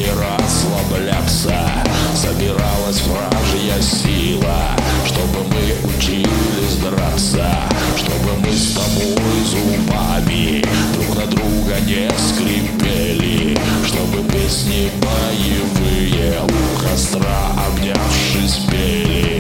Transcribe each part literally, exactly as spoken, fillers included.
не расслабляться. Собиралась вражья сила, чтобы мы учились драться, чтобы мы с тобой зубами друг на друга не скрипели, чтобы песни боевые у костра обнявшись пели.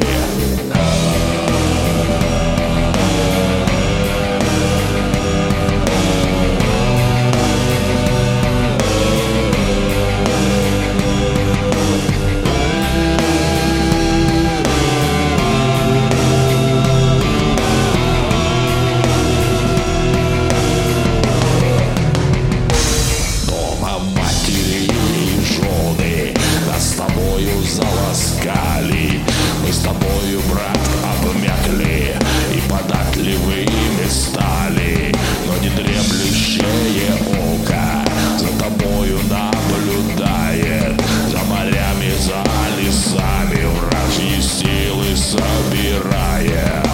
Заласкали, мы с тобою, брат, обмякли и податливыми стали, но не дремлющее око за тобою наблюдает, за морями, за лесами вражьи силы собирает.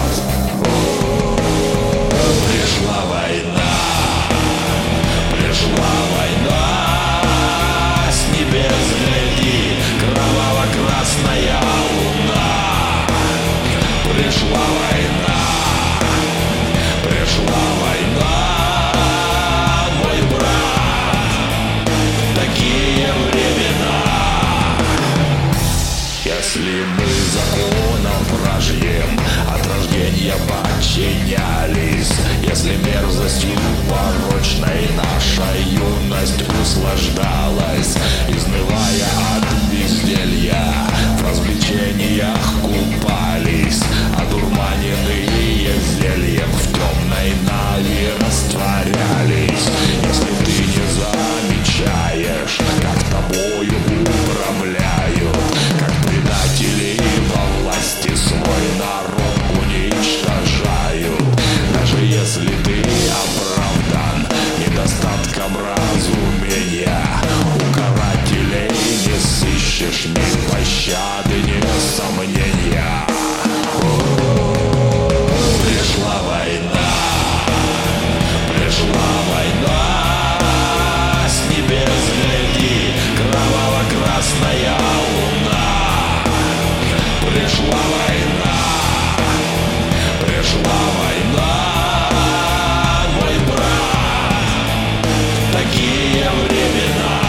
Пришла война, пришла война, с небес гляди, кроваво-красная луна. Пришла война, пришла война, мой брат, такие времена. Если мы законам вражьим от рождения подчинялись, если мерзостью порочной наша юность услаждалась, изнывая от безделья, в развлечениях купались, одурманенные зельем в темной нави растворялись. Если ты не замечаешь, как тобою управляют, как предатели во власти свой народ уничтожают, даже если ты оправдан недостатком разумения, у карателей не сыщешь ни пощады, ни сомнения. Пришла война, пришла война, с небес гляди, кроваво-красная луна. Пришла война, пришла война, мой брат, такие времена.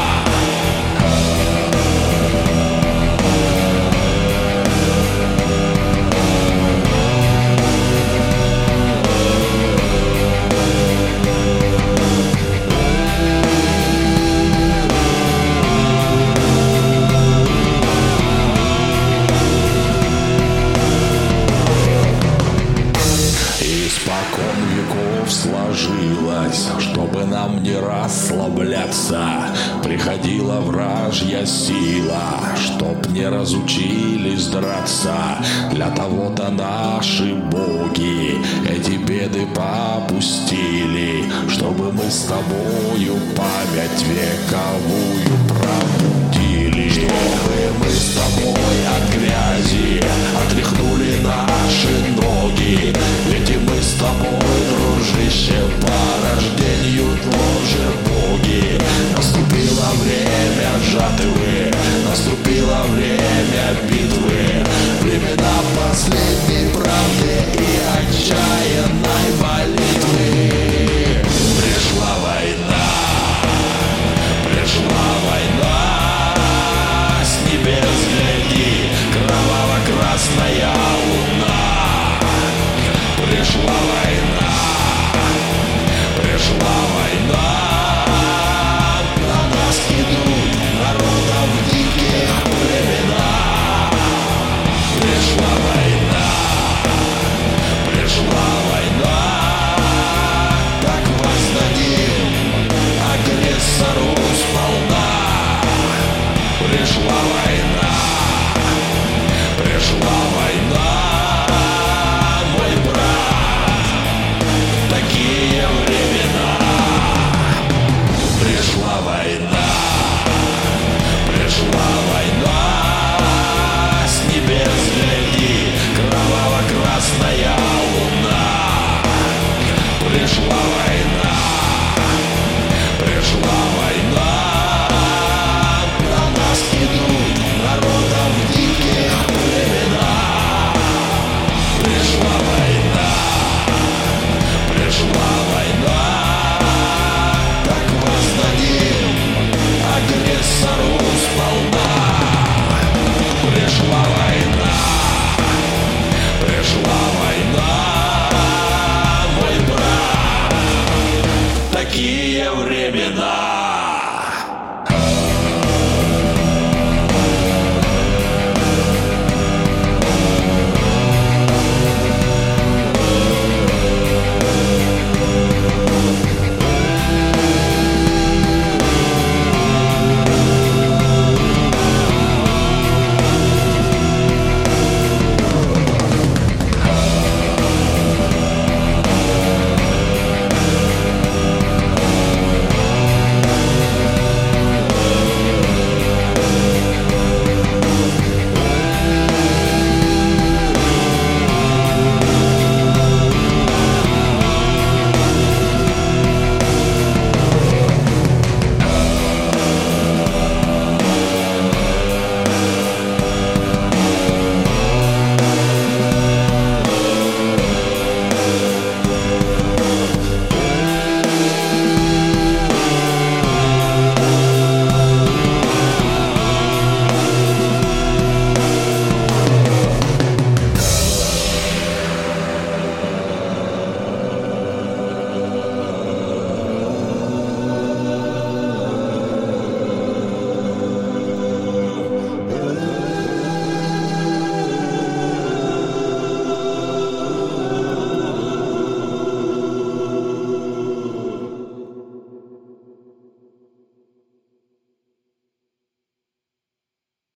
Испокон веков сложилось, чтобы нам не расслабляться, приходила вражья сила, чтоб не разучились драться. Для того-то наши боги эти беды попустили, чтобы мы с тобою память вековую пробудили, чтобы мы с тобой от грязи отряхнули наши ноги. Ведь и мы с тобой, дружище, по рождению тоже боги. Наступило время жатвы, наступило время битвы, времена последней правды и отчаянной молитвы. Пришла война, пришла война, с небес гляди, кроваво-красная луна. Пришла война, пришла война, на нас идут народов диких племена. Пришла война, пришла война, так воздадим агрессору сполна. Пришла война.